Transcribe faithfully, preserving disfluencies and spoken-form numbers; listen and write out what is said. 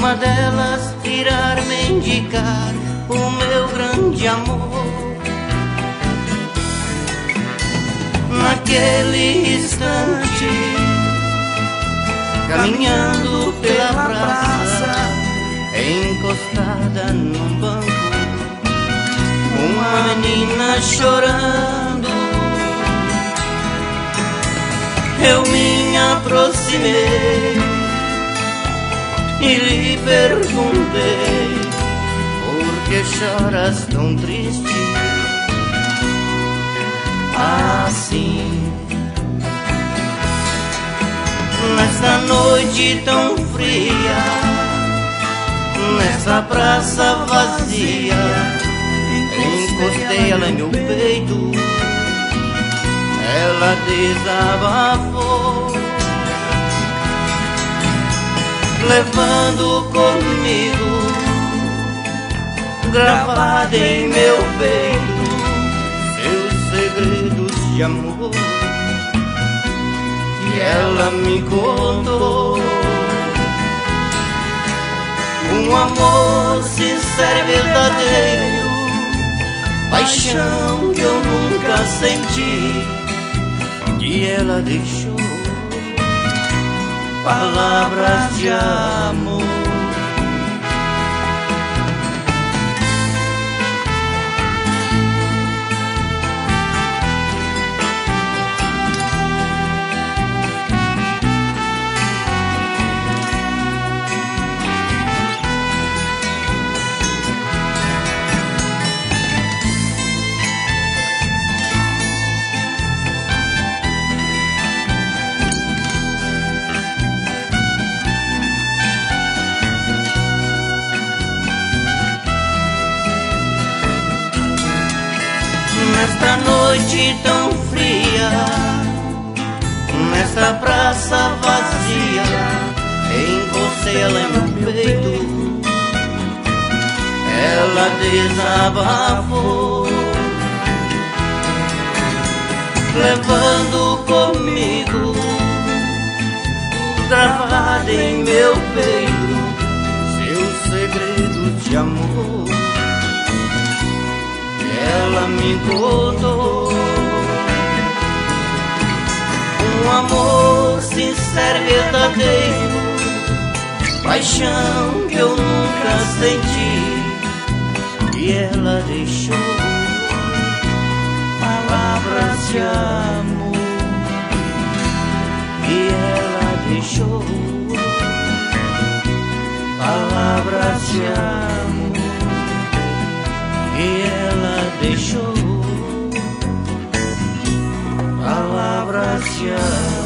Uma delas irá mendigar o meu grande amor. Naquele instante, caminhando pela praça, encostada num banco, uma menina chorando. Eu me aproximei e lhe perguntei: por que choras tão triste assim? Nesta noite tão fria, nessa praça vazia, encostei ela em meu peito, ela desabafou, levando comigo, gravada em meu peito, seus segredos de amor. E ela me contou um amor sincero e verdadeiro, paixão que eu nunca senti, que ela deixou palavras de amor. Nesta noite tão fria, nesta praça vazia, encostei ela em meu peito, ela desabafou, levando comigo, gravada em meu peito, seus segredos de amor. Ela me contou um amor sincero e verdadeiro, paixão que eu nunca senti, e ela deixou palavras de amor. E ela deixou palavras de amor. E ela deixou palavras de amor.